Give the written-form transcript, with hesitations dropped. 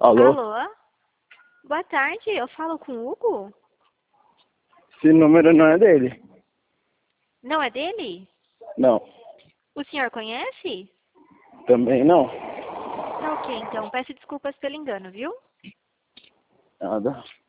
Alô? Alô? Boa tarde, eu falo com o Hugo? Esse número não é dele. Não é dele? Não. O senhor conhece? Também não. Tá ok, então. Peço desculpas pelo engano, viu? Nada.